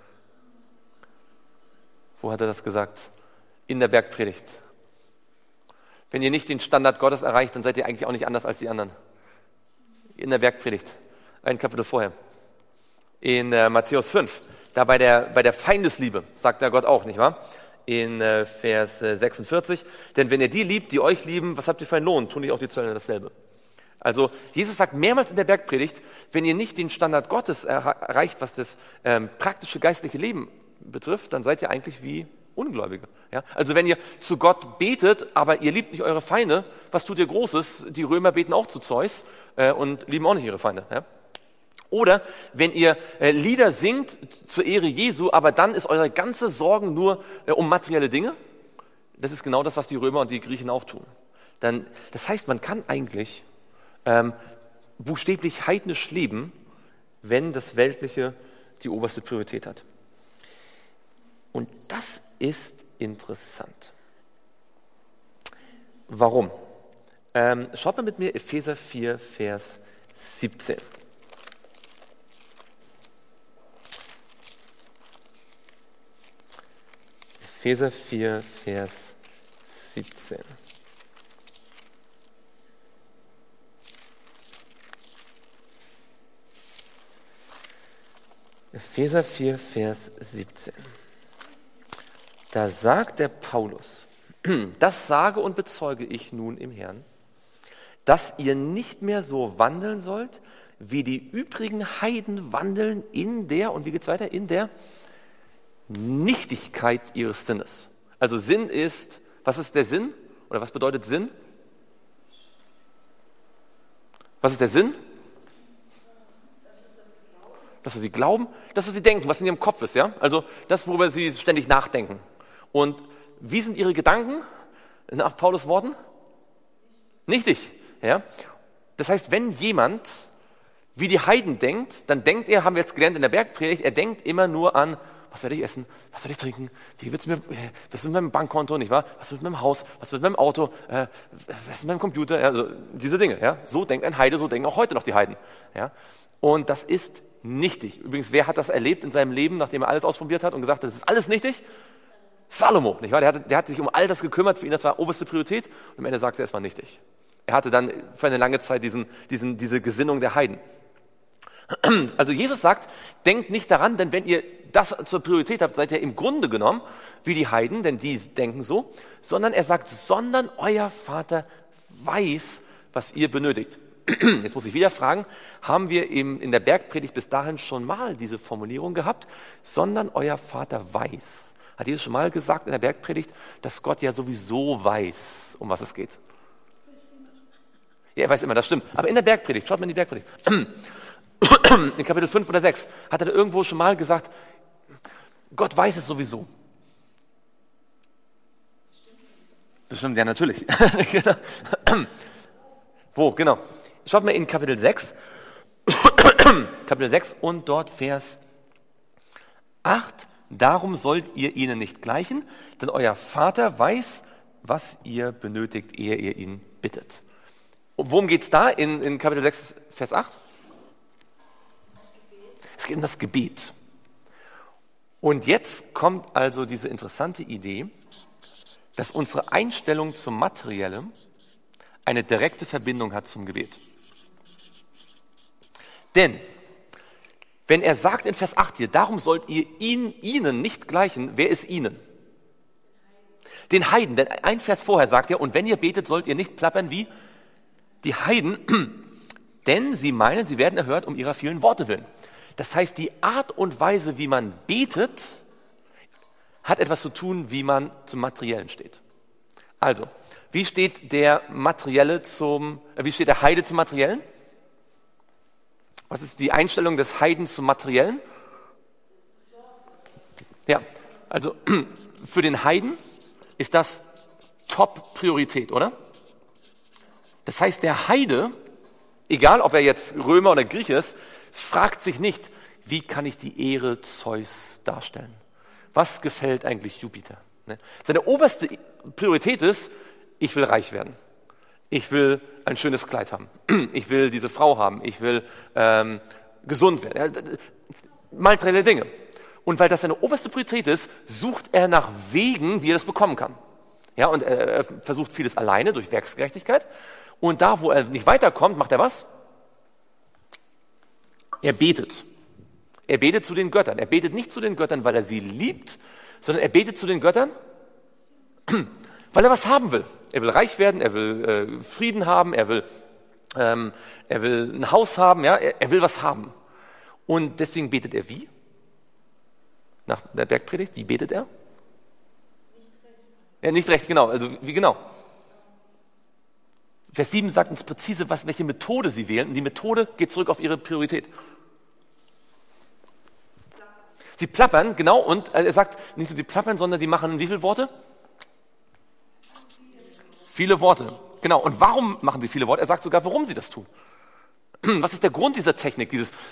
Wo hat er das gesagt? In der Bergpredigt. Wenn ihr nicht den Standard Gottes erreicht, dann seid ihr eigentlich auch nicht anders als die anderen. In der Bergpredigt, ein Kapitel vorher. In Matthäus 5, da bei der Feindesliebe, sagt der Gott auch, nicht wahr? In Vers 46, denn wenn ihr die liebt, die euch lieben, was habt ihr für einen Lohn? Tun nicht auch die Zöllner dasselbe? Also Jesus sagt mehrmals in der Bergpredigt, wenn ihr nicht den Standard Gottes erreicht, was das praktische geistliche Leben betrifft, dann seid ihr eigentlich wie Ungläubige. Ja? Also wenn ihr zu Gott betet, aber ihr liebt nicht eure Feinde, was tut ihr Großes? Die Römer beten auch zu Zeus und lieben auch nicht ihre Feinde. Ja? Oder wenn ihr Lieder singt zur Ehre Jesu, aber dann ist eure ganze Sorgen nur um materielle Dinge. Das ist genau das, was die Römer und die Griechen auch tun. Das heißt, man kann eigentlich buchstäblich heidnisch leben, wenn das Weltliche die oberste Priorität hat. Und das ist interessant. Warum? Schaut mal mit mir Epheser 4, Vers 17. Epheser 4, Vers 17. Epheser 4, Vers 17. Da sagt der Paulus: Das sage und bezeuge ich nun im Herrn, dass ihr nicht mehr so wandeln sollt, wie die übrigen Heiden wandeln in der, und wie geht's weiter, in der Nichtigkeit ihres Sinnes. Also Sinn ist, was ist der Sinn? Oder was bedeutet Sinn? Was ist der Sinn? Das, was sie glauben, das, was sie denken, was in ihrem Kopf ist, ja? Also das, worüber sie ständig nachdenken. Und wie sind ihre Gedanken nach Paulus Worten? Nichtig, ja? Das heißt, wenn jemand wie die Heiden denkt, dann denkt er, haben wir jetzt gelernt in der Bergpredigt, er denkt immer nur an: Was werde ich essen? Was werde ich trinken? Was ist mit meinem Bankkonto, nicht wahr? Was ist mit meinem Haus? Was ist mit meinem Auto? Was ist mit meinem Computer? Ja, also diese Dinge. Ja? So denkt ein Heide, so denken auch heute noch die Heiden. Ja? Und das ist nichtig. Übrigens, wer hat das erlebt in seinem Leben, nachdem er alles ausprobiert hat und gesagt hat, das ist alles nichtig? Salomo, nicht wahr? Der hat sich um all das gekümmert, für ihn das war oberste Priorität, und am Ende sagte er, es war nichtig. Er hatte dann für eine lange Zeit diese Gesinnung der Heiden. Also Jesus sagt, denkt nicht daran, denn wenn ihr das zur Priorität habt, seid ihr im Grunde genommen wie die Heiden, denn die denken so, sondern er sagt, sondern euer Vater weiß, was ihr benötigt. Jetzt muss ich wieder fragen, haben wir in der Bergpredigt bis dahin schon mal diese Formulierung gehabt, sondern euer Vater weiß. Hat Jesus schon mal gesagt in der Bergpredigt, dass Gott ja sowieso weiß, um was es geht? Ja, er weiß immer, das stimmt. Aber in der Bergpredigt, schaut mal in die Bergpredigt. In Kapitel 5 oder 6 hat er da irgendwo schon mal gesagt, Gott weiß es sowieso. Bestimmt, ja, natürlich. Genau. Wo, genau. Schaut mal in Kapitel 6. Kapitel 6 und dort Vers 8. Darum sollt ihr ihnen nicht gleichen, denn euer Vater weiß, was ihr benötigt, ehe ihr ihn bittet. Und worum geht es da in Kapitel 6, Vers 8? Es geht um das Gebet. Und jetzt kommt also diese interessante Idee, dass unsere Einstellung zum Materiellen eine direkte Verbindung hat zum Gebet. Denn, wenn er sagt in Vers 8 hier, darum sollt ihr ihnen nicht gleichen, wer ist ihnen? Den Heiden, denn ein Vers vorher sagt er, und wenn ihr betet, sollt ihr nicht plappern wie die Heiden, denn sie meinen, sie werden erhört um ihrer vielen Worte willen. Das heißt, die Art und Weise, wie man betet, hat etwas zu tun, wie man zum Materiellen steht. Also, wie steht der Heide zum Materiellen? Was ist die Einstellung des Heiden zum Materiellen? Ja, also für den Heiden ist das Top-Priorität, oder? Das heißt, der Heide, egal ob er jetzt Römer oder Grieche ist, fragt sich nicht, wie kann ich die Ehre Zeus darstellen? Was gefällt eigentlich Jupiter? Seine oberste Priorität ist, ich will reich werden. Ich will ein schönes Kleid haben. Ich will diese Frau haben. Ich will gesund werden. Materielle Dinge. Und weil das seine oberste Priorität ist, sucht er nach Wegen, wie er das bekommen kann. Ja, und er versucht vieles alleine durch Werksgerechtigkeit. Und da, wo er nicht weiterkommt, macht er was? Er betet. Er betet zu den Göttern. Er betet nicht zu den Göttern, weil er sie liebt, sondern er betet zu den Göttern, weil er was haben will. Er will reich werden, er will Frieden haben, er will ein Haus haben, ja, er will was haben. Und deswegen betet er wie? Nach der Bergpredigt, wie betet er? Nicht recht. Ja, nicht recht, genau. Also wie genau? Vers 7 sagt uns präzise, welche Methode sie wählen. Und die Methode geht zurück auf ihre Priorität. Sie plappern, genau, und er sagt, nicht nur sie plappern, sondern die machen wie viele Worte? Viele Worte, genau. Und warum machen sie viele Worte? Er sagt sogar, warum sie das tun. Was ist der Grund dieser Technik,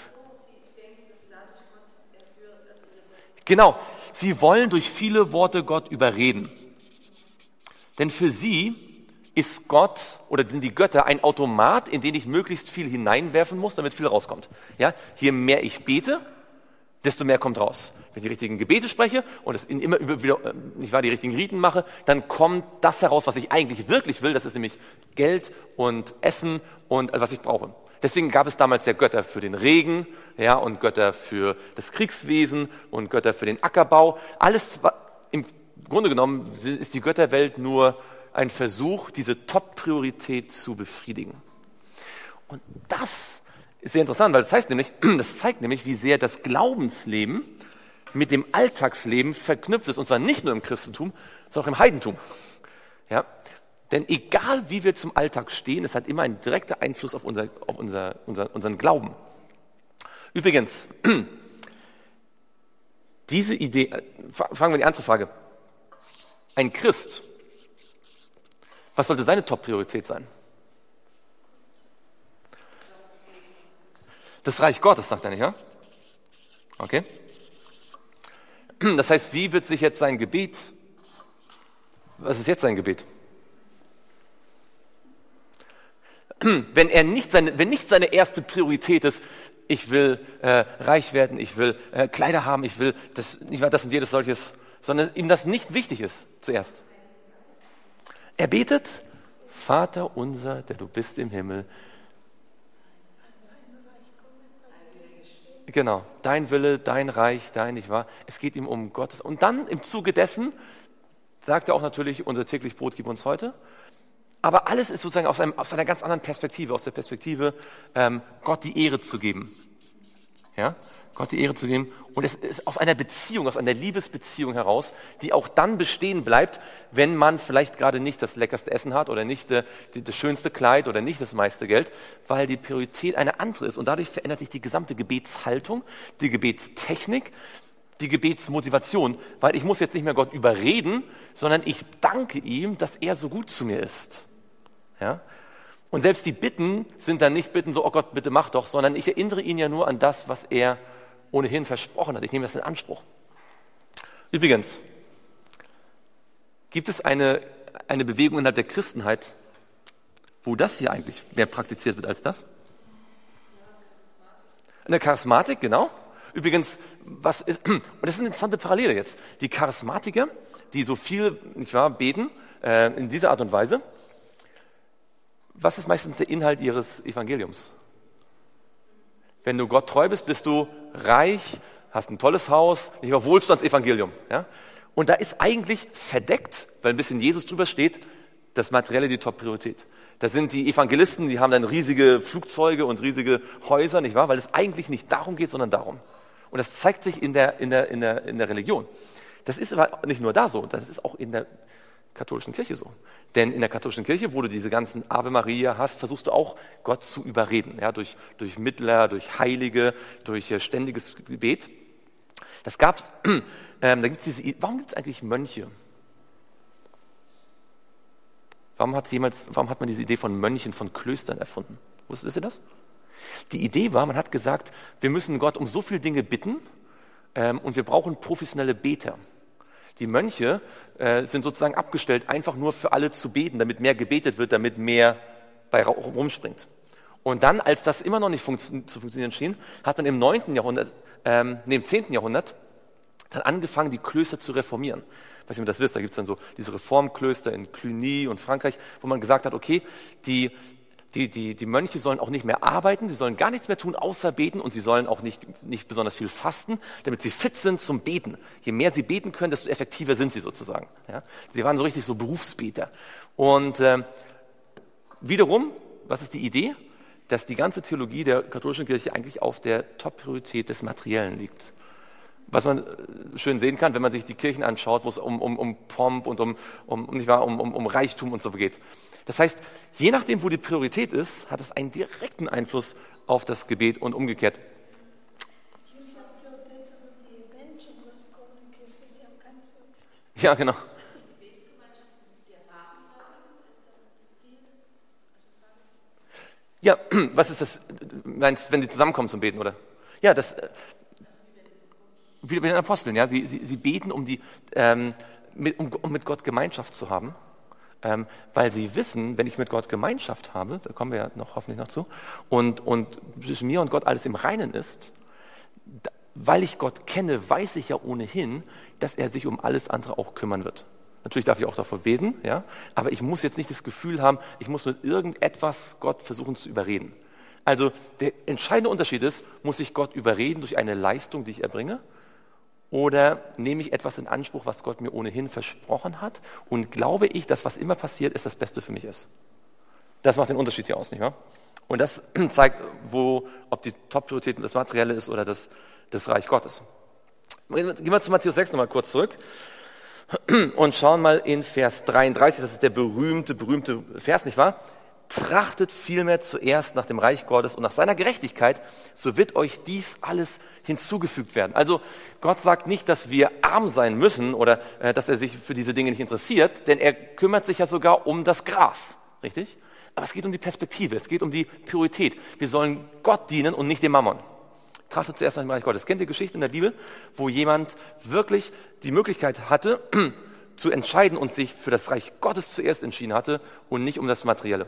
Genau, sie wollen durch viele Worte Gott überreden. Denn für sie ist Gott oder sind die Götter ein Automat, in den ich möglichst viel hineinwerfen muss, damit viel rauskommt. Ja? Je mehr ich bete, desto mehr kommt raus. Wenn ich die richtigen Gebete spreche und es immer wieder, nicht wahr, die richtigen Riten mache, dann kommt das heraus, was ich eigentlich wirklich will. Das ist nämlich Geld und Essen und was ich brauche. Deswegen gab es damals ja Götter für den Regen, ja, und Götter für das Kriegswesen und Götter für den Ackerbau. Alles, im Grunde genommen ist die Götterwelt nur ein Versuch, diese Top-Priorität zu befriedigen. Und das ist sehr interessant, weil das zeigt nämlich, wie sehr das Glaubensleben mit dem Alltagsleben verknüpft ist, und zwar nicht nur im Christentum, sondern auch im Heidentum. Ja? Denn egal, wie wir zum Alltag stehen, es hat immer einen direkten Einfluss auf unseren Glauben. Übrigens, diese Idee, fangen wir die andere Frage. Ein Christ, was sollte seine Top-Priorität sein? Das Reich Gottes, sagt er nicht, ja? Okay. Das heißt, wie wird sich jetzt sein Gebet, was ist jetzt sein Gebet? Wenn nicht seine erste Priorität ist, ich will reich werden, ich will Kleider haben, ich will das und jedes solches, sondern ihm das nicht wichtig ist zuerst. Er betet, Vater unser, der du bist im Himmel. Genau, dein Wille, dein Reich, dein, nicht wahr? Es geht ihm um Gottes. Und dann im Zuge dessen sagt er auch natürlich, unser täglich Brot gib uns heute. Aber alles ist sozusagen aus einer ganz anderen Perspektive, aus der Perspektive, Gott die Ehre zu geben. Ja? Gott die Ehre zu geben. Und es ist aus einer Beziehung, aus einer Liebesbeziehung heraus, die auch dann bestehen bleibt, wenn man vielleicht gerade nicht das leckerste Essen hat oder nicht das schönste Kleid oder nicht das meiste Geld, weil die Priorität eine andere ist. Und dadurch verändert sich die gesamte Gebetshaltung, die Gebetstechnik, die Gebetsmotivation, weil ich muss jetzt nicht mehr Gott überreden, sondern ich danke ihm, dass er so gut zu mir ist. Ja? Und selbst die Bitten sind dann nicht Bitten so, oh Gott, bitte mach doch, sondern ich erinnere ihn ja nur an das, was er ohnehin versprochen hat. Ich nehme das in Anspruch. Übrigens, gibt es eine Bewegung innerhalb der Christenheit, wo das hier eigentlich mehr praktiziert wird als das? Eine Charismatik, genau. Übrigens, und das ist eine interessante Parallele jetzt. Die Charismatiker, die so viel, nicht wahr, beten, in dieser Art und Weise, was ist meistens der Inhalt ihres Evangeliums? Wenn du Gott treu bist, bist du reich, hast ein tolles Haus, nicht wahr, Wohlstandsevangelium. Ja? Und da ist eigentlich verdeckt, weil ein bisschen Jesus drüber steht, das Materielle die Top-Priorität. Da sind die Evangelisten, die haben dann riesige Flugzeuge und riesige Häuser, nicht wahr? Weil es eigentlich nicht darum geht, sondern darum. Und das zeigt sich in der Religion. Das ist aber nicht nur da so, das ist auch in der katholischen Kirche so. Denn in der katholischen Kirche, wo du diese ganzen Ave Maria hast, versuchst du auch, Gott zu überreden. Ja, durch Mittler, durch Heilige, durch ständiges Gebet. Das gab's. Warum gibt es eigentlich Mönche? Warum hat man diese Idee von Mönchen, von Klöstern erfunden? Wisst ihr das? Die Idee war, man hat gesagt, wir müssen Gott um so viele Dinge bitten und wir brauchen professionelle Beter. Die Mönche sind sozusagen abgestellt, einfach nur für alle zu beten, damit mehr gebetet wird, damit mehr bei rumspringt. Und dann, als das immer noch nicht zu funktionieren schien, hat man im 10. Jahrhundert dann angefangen, die Klöster zu reformieren. Ich weiß nicht, ob ihr das wisst, da gibt es dann so diese Reformklöster in Cluny und Frankreich, wo man gesagt hat, okay, die Mönche sollen auch nicht mehr arbeiten, sie sollen gar nichts mehr tun, außer beten, und sie sollen auch nicht besonders viel fasten, damit sie fit sind zum Beten. Je mehr sie beten können, desto effektiver sind sie sozusagen. Ja? Sie waren so richtig so Berufsbeter. Und wiederum, was ist die Idee? Dass die ganze Theologie der katholischen Kirche eigentlich auf der Top-Priorität des Materiellen liegt. Was man schön sehen kann, wenn man sich die Kirchen anschaut, wo es um Pomp und um Reichtum und so geht. Das heißt, je nachdem, wo die Priorität ist, hat es einen direkten Einfluss auf das Gebet und umgekehrt. Ja, genau. Ja, was ist das? Meinst, wenn die zusammenkommen zum Beten, oder? Ja, das wie bei den Aposteln, ja. Sie beten, um mit Gott Gemeinschaft zu haben, weil sie wissen, wenn ich mit Gott Gemeinschaft habe, da kommen wir ja hoffentlich noch zu, und zwischen mir und Gott alles im Reinen ist, weil ich Gott kenne, weiß ich ja ohnehin, dass er sich um alles andere auch kümmern wird. Natürlich darf ich auch davor beten, ja, aber ich muss jetzt nicht das Gefühl haben, ich muss mit irgendetwas Gott versuchen zu überreden. Also der entscheidende Unterschied ist, muss ich Gott überreden durch eine Leistung, die ich erbringe, oder nehme ich etwas in Anspruch, was Gott mir ohnehin versprochen hat, und glaube ich, dass was immer passiert, ist das Beste für mich ist. Das macht den Unterschied hier aus, nicht wahr? Und das zeigt, ob die Top-Priorität das Materielle ist oder das Reich Gottes. Gehen wir zu Matthäus 6 nochmal kurz zurück und schauen mal in Vers 33, das ist der berühmte Vers, nicht wahr? Trachtet vielmehr zuerst nach dem Reich Gottes und nach seiner Gerechtigkeit, so wird euch dies alles hinzugefügt werden. Also Gott sagt nicht, dass wir arm sein müssen oder dass er sich für diese Dinge nicht interessiert, denn er kümmert sich ja sogar um das Gras, richtig? Aber es geht um die Perspektive, es geht um die Priorität. Wir sollen Gott dienen und nicht dem Mammon. Trachtet zuerst nach dem Reich Gottes. Kennt ihr Geschichten in der Bibel, wo jemand wirklich die Möglichkeit hatte, zu entscheiden und sich für das Reich Gottes zuerst entschieden hatte und nicht um das Materielle?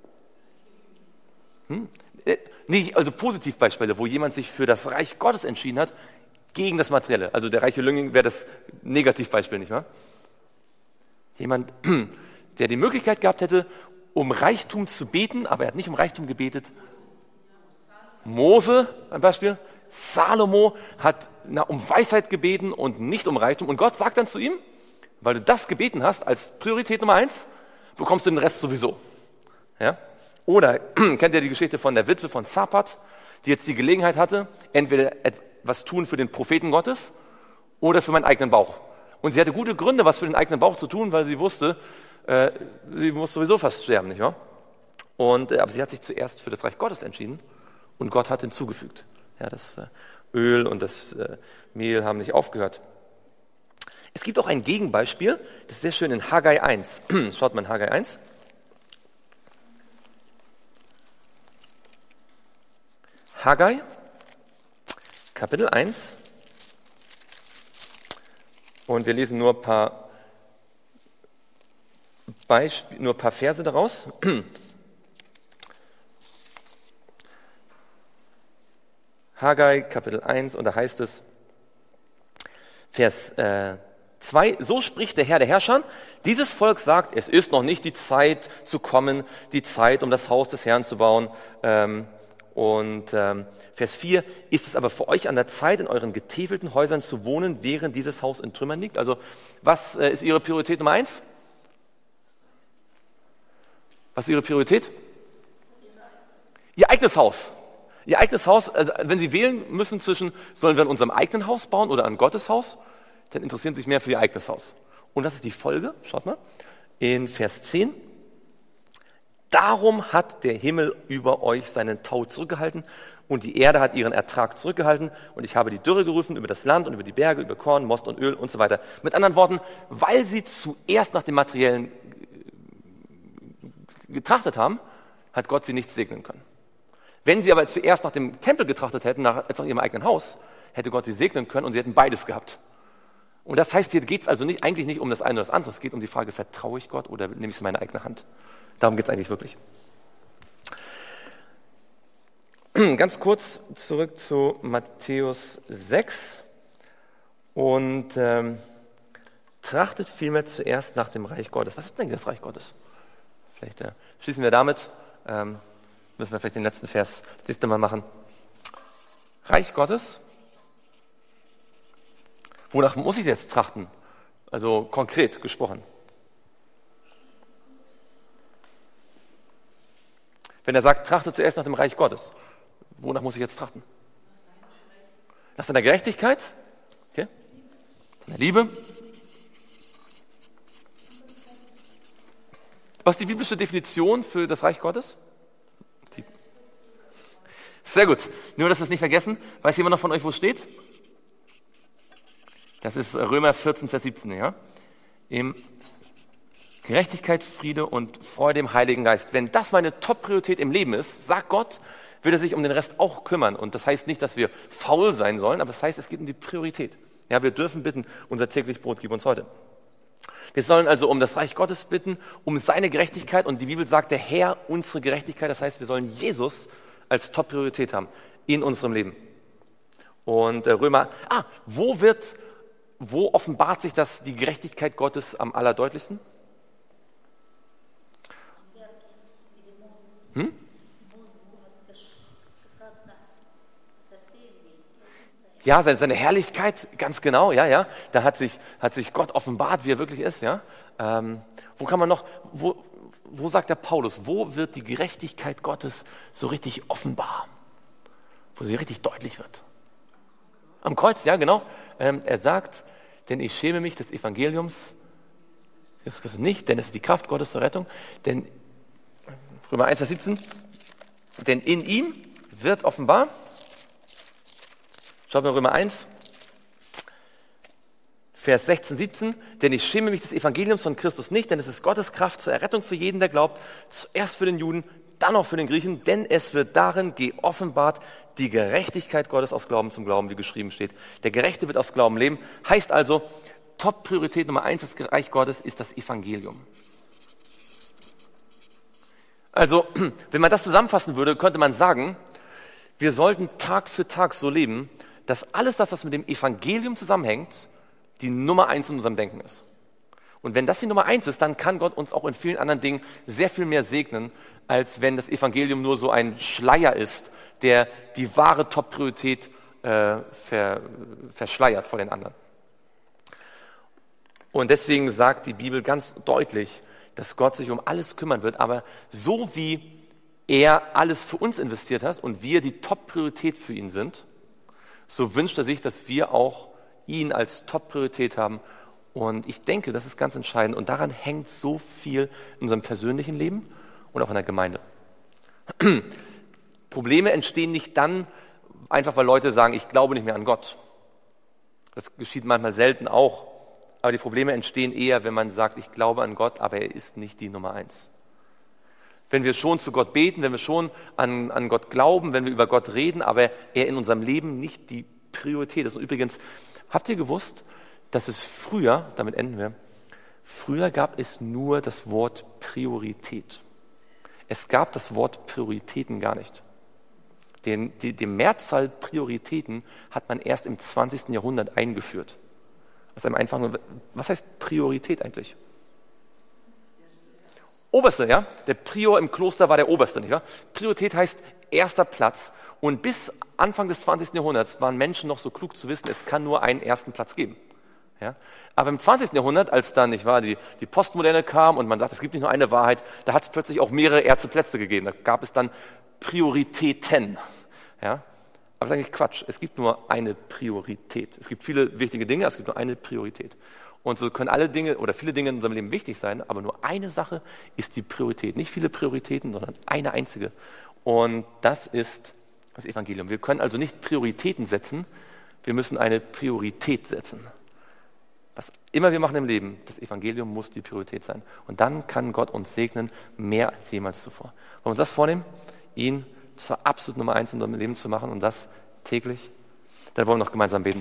Nee, also Positivbeispiele, wo jemand sich für das Reich Gottes entschieden hat, gegen das Materielle. Also der reiche Jüngling wäre das Negativbeispiel, nicht wahr? Jemand, der die Möglichkeit gehabt hätte, um Reichtum zu beten, aber er hat nicht um Reichtum gebetet. Mose, ein Beispiel. Salomo hat um Weisheit gebeten und nicht um Reichtum. Und Gott sagt dann zu ihm, weil du das gebeten hast als Priorität Nummer 1, bekommst du den Rest sowieso. Ja? Oder kennt ihr die Geschichte von der Witwe von Zapat, die jetzt die Gelegenheit hatte, entweder etwas tun für den Propheten Gottes oder für meinen eigenen Bauch. Und sie hatte gute Gründe, was für den eigenen Bauch zu tun, weil sie wusste, sie muss sowieso fast sterben, nicht wahr? Aber sie hat sich zuerst für das Reich Gottes entschieden und Gott hat hinzugefügt. Ja, das Öl und das Mehl haben nicht aufgehört. Es gibt auch ein Gegenbeispiel, das ist sehr schön in Haggai 1. Schaut mal in Haggai 1. Haggai, Kapitel 1. Und wir lesen nur ein paar Verse daraus. Haggai, Kapitel 1, und da heißt es, Vers 2, so spricht der Herr der Herrscher, dieses Volk sagt, es ist noch nicht die Zeit zu kommen, die Zeit, um das Haus des Herrn zu bauen. Vers 4, ist es aber für euch an der Zeit, in euren getäfelten Häusern zu wohnen, während dieses Haus in Trümmern liegt? Also, was ist Ihre Priorität Nummer 1? Was ist Ihre Priorität? Ihr eigenes Haus. Ihr eigenes Haus, also wenn Sie wählen müssen zwischen, sollen wir an unserem eigenen Haus bauen oder an Gottes Haus, dann interessieren Sie sich mehr für Ihr eigenes Haus. Und das ist die Folge, schaut mal, in Vers 10. Darum hat der Himmel über euch seinen Tau zurückgehalten und die Erde hat ihren Ertrag zurückgehalten und ich habe die Dürre gerufen über das Land und über die Berge, über Korn, Most und Öl und so weiter. Mit anderen Worten, weil sie zuerst nach dem Materiellen getrachtet haben, hat Gott sie nicht segnen können. Wenn sie aber zuerst nach dem Tempel getrachtet hätten, als nach ihrem eigenen Haus, hätte Gott sie segnen können und sie hätten beides gehabt. Und das heißt, hier geht es also eigentlich nicht um das eine oder das andere, es geht um die Frage, vertraue ich Gott oder nehme ich es in meine eigene Hand? Darum geht es eigentlich wirklich. Ganz kurz zurück zu Matthäus 6 und trachtet vielmehr zuerst nach dem Reich Gottes. Was ist denn das Reich Gottes? Vielleicht schließen wir damit, müssen wir vielleicht den letzten Vers das nächste Mal machen. Reich Gottes, wonach muss ich jetzt trachten? Also konkret gesprochen. Wenn er sagt, trachte zuerst nach dem Reich Gottes, wonach muss ich jetzt trachten? Nach seiner Gerechtigkeit, okay. Seiner Liebe. Was ist die biblische Definition für das Reich Gottes? Sehr gut. Nur, dass wir es nicht vergessen. Weiß jemand noch von euch, wo es steht? Das ist Römer 14, Vers 17, ja? im Gerechtigkeit, Friede und Freude im Heiligen Geist. Wenn das meine Top-Priorität im Leben ist, sagt Gott, wird er sich um den Rest auch kümmern. Und das heißt nicht, dass wir faul sein sollen, aber das heißt, es geht um die Priorität. Ja, wir dürfen bitten, unser täglich Brot gib uns heute. Wir sollen also um das Reich Gottes bitten, um seine Gerechtigkeit. Und die Bibel sagt, der Herr unsere Gerechtigkeit. Das heißt, wir sollen Jesus als Top-Priorität haben in unserem Leben. Und wo offenbart sich das, die Gerechtigkeit Gottes am allerdeutlichsten? Ja, seine Herrlichkeit, ganz genau, ja. Da hat sich Gott offenbart, wie er wirklich ist, ja. Wo sagt der Paulus, wo wird die Gerechtigkeit Gottes so richtig offenbar? Wo sie richtig deutlich wird? Am Kreuz, ja, genau. Er sagt, denn ich schäme mich des Evangeliums Jesus Christus nicht, denn es ist die Kraft Gottes zur Rettung. Denn, Römer 1, Vers 17, denn in ihm wird offenbar, schaut mal Römer 1, Vers 16, 17, denn ich schäme mich des Evangeliums von Christus nicht, denn es ist Gottes Kraft zur Errettung für jeden, der glaubt, zuerst für den Juden, dann auch für den Griechen, denn es wird darin geoffenbart die Gerechtigkeit Gottes aus Glauben zum Glauben, wie geschrieben steht. Der Gerechte wird aus Glauben leben. Heißt also, Top-Priorität Nummer 1 des Reich Gottes ist das Evangelium. Also, wenn man das zusammenfassen würde, könnte man sagen, wir sollten Tag für Tag so leben, dass alles das, was mit dem Evangelium zusammenhängt, die Nummer 1 in unserem Denken ist. Und wenn das die Nummer 1 ist, dann kann Gott uns auch in vielen anderen Dingen sehr viel mehr segnen, als wenn das Evangelium nur so ein Schleier ist, der die wahre Top-Priorität verschleiert vor den anderen. Und deswegen sagt die Bibel ganz deutlich, dass Gott sich um alles kümmern wird, aber so wie er alles für uns investiert hat und wir die Top-Priorität für ihn sind, so wünscht er sich, dass wir auch ihn als Top-Priorität haben. Und ich denke, das ist ganz entscheidend. Und daran hängt so viel in unserem persönlichen Leben und auch in der Gemeinde. Probleme entstehen nicht dann, einfach weil Leute sagen, ich glaube nicht mehr an Gott. Das geschieht manchmal selten auch. Aber die Probleme entstehen eher, wenn man sagt, ich glaube an Gott, aber er ist nicht die Nummer 1. Wenn wir schon zu Gott beten, wenn wir schon an Gott glauben, wenn wir über Gott reden, aber er in unserem Leben nicht die Priorität ist. Und übrigens, habt ihr gewusst, dass es früher, damit enden wir, früher gab es nur das Wort Priorität. Es gab das Wort Prioritäten gar nicht. Die Mehrzahl Prioritäten hat man erst im 20. Jahrhundert eingeführt. Aus einem einfachen, was heißt Priorität eigentlich? Oberste, ja? Der Prior im Kloster war der Oberste, nicht wahr? Priorität heißt erster Platz. Und bis Anfang des 20. Jahrhunderts waren Menschen noch so klug zu wissen, es kann nur einen ersten Platz geben. Ja? Aber im 20. Jahrhundert, als dann nicht wahr, die Postmoderne kam und man sagt, es gibt nicht nur eine Wahrheit, da hat es plötzlich auch mehrere erste Plätze gegeben. Da gab es dann Prioritäten. Ja? Aber das ist eigentlich Quatsch. Es gibt nur eine Priorität. Es gibt viele wichtige Dinge, es gibt nur eine Priorität. Und so können alle Dinge oder viele Dinge in unserem Leben wichtig sein, aber nur eine Sache ist die Priorität. Nicht viele Prioritäten, sondern eine einzige. Und das ist das Evangelium. Wir können also nicht Prioritäten setzen, wir müssen eine Priorität setzen. Was immer wir machen im Leben, das Evangelium muss die Priorität sein. Und dann kann Gott uns segnen, mehr als jemals zuvor. Wollen wir uns das vornehmen? Ihn zur absoluten Nummer 1 in unserem Leben zu machen und das täglich? Dann wollen wir noch gemeinsam beten.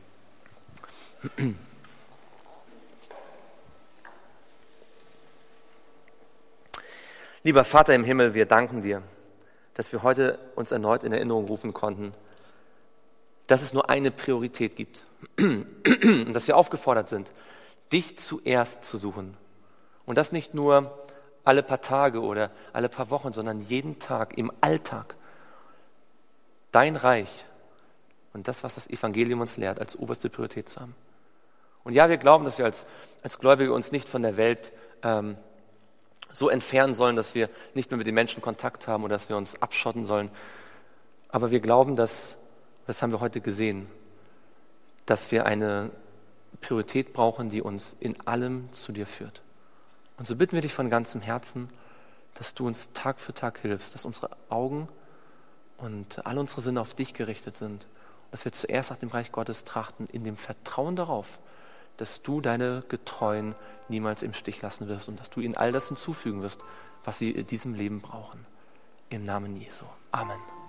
Lieber Vater im Himmel, wir danken dir, dass wir heute uns erneut in Erinnerung rufen konnten, dass es nur eine Priorität gibt und dass wir aufgefordert sind, dich zuerst zu suchen. Und das nicht nur alle paar Tage oder alle paar Wochen, sondern jeden Tag im Alltag. Dein Reich und das, was das Evangelium uns lehrt, als oberste Priorität zu haben. Und ja, wir glauben, dass wir als Gläubige uns nicht von der Welt so entfernen sollen, dass wir nicht mehr mit den Menschen Kontakt haben oder dass wir uns abschotten sollen. Aber wir glauben, das haben wir heute gesehen, dass wir eine Priorität brauchen, die uns in allem zu dir führt. Und so bitten wir dich von ganzem Herzen, dass du uns Tag für Tag hilfst, dass unsere Augen und alle unsere Sinne auf dich gerichtet sind, dass wir zuerst nach dem Reich Gottes trachten, in dem Vertrauen darauf, dass du deine Getreuen niemals im Stich lassen wirst und dass du ihnen all das hinzufügen wirst, was sie in diesem Leben brauchen. Im Namen Jesu. Amen.